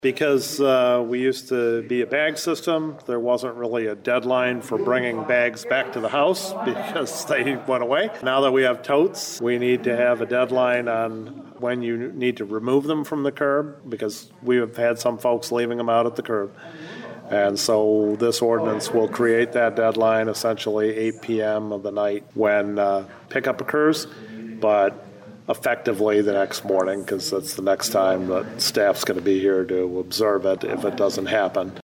Because we used to be a bag system, there wasn't really a deadline for bringing bags back to the house because they went away. Now that we have totes, we need to have a deadline on when you need to remove them from the curb because we have had some folks leaving them out at the curb. And so this ordinance will create that deadline, essentially 8 p.m. of the night when pickup occurs, but effectively the next morning because that's the next time that staff's going to be here to observe it if it doesn't happen.